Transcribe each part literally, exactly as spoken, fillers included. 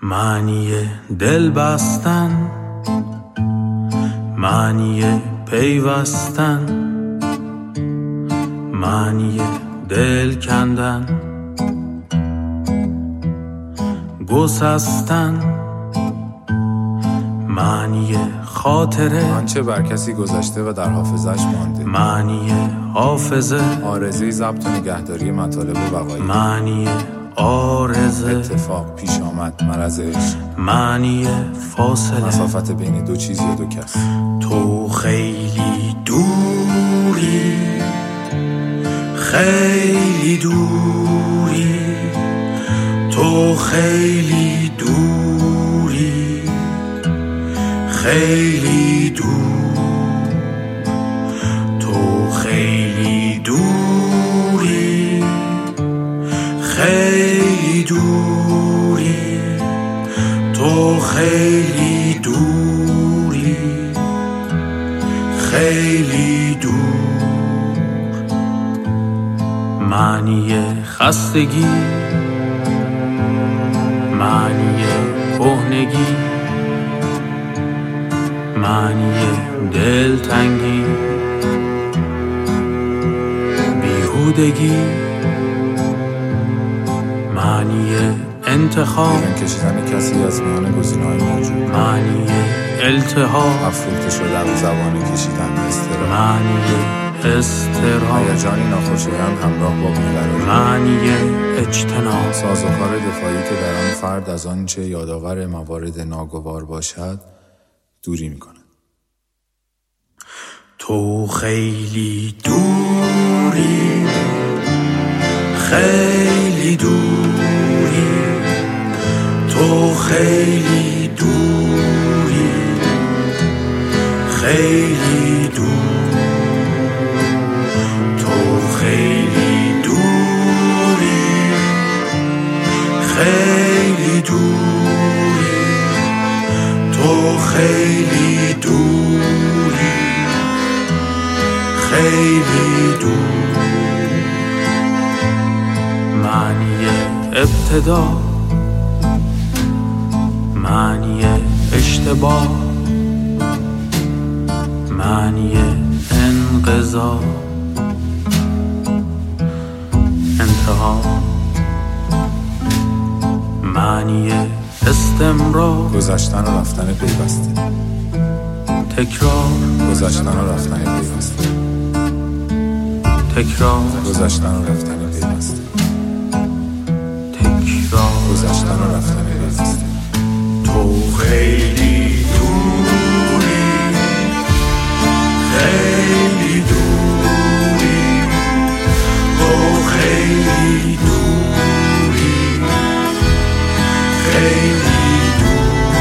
معنی دل بستن، معنی پیوستن، معنی دل کندن، گسستن، معنی خاطره، آنچه بر کسی گذشته و در حافظش مانده، معنی حافظه، آرزه ضبط و نگهداری مطالب بقایی، معنی آرزه، اتفاق پیش آمد، مرض عشق، معنی فاصله، مسافت بین دو چیز یا دو کس. تو خیلی دوری، خیلی دوری، تو خیلی دوری، خیلی دور، تو خیلی دوری، خیلی دوری، تو خیلی دوری، خیلی دور. معنی خستگی، معنی کهنگی، معنی دلتنگی، بیهودگی، معنی انتخاب، بیرون کشیدن کسی از میان گزینه‌های موجود، معنی التهاب، افروخته شدن، زبانه کشیدن، اضطراب، معنی اضطراب، هیجانی ناخوشایند همراه با بی‌قراری، معنی اجتناب، سازوکار دفاعی که در آن فرد از آنچه یادآور موارد ناگوار باشد دوری می‌کند. تو خیلی دوری، خیلی دوری، تو خیلی دوری، خیلی دور، تو خیلی دوری، خیلی دوری، تو خیلی دوری، خیلی دور. معنی ابتدا، معنی اشتباه، معنی انقضا، انتها، معنی استمرار، گذشتن و رفتن پیوسته، تکرار، گذشتن و رفتن پیوسته، تکرار، گذشتن و رفتن پیوسته، تکرار، گذشتن و رفتن پیوسته. تو خیلی دوری، خیلی دوری، تو خیلی دوری، خیلی دور،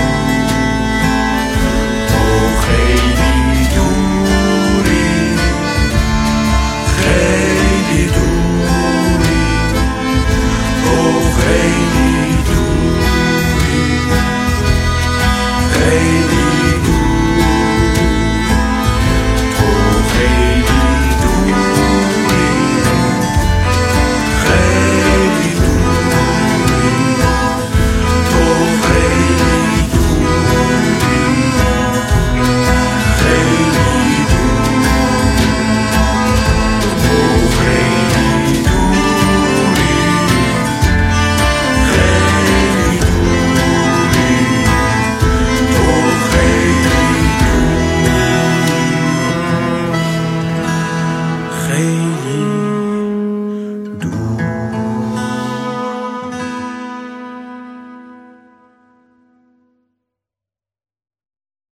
تو خیلی دوری، خیلی دوری، تو خیلی دوری، خیلی دور، تو خیلی دوری، خیلی دوری، تو خیلی دوری، خیلی دور، تو خیلی دوری، خیلی دوری، تو خیلی دور، خیلی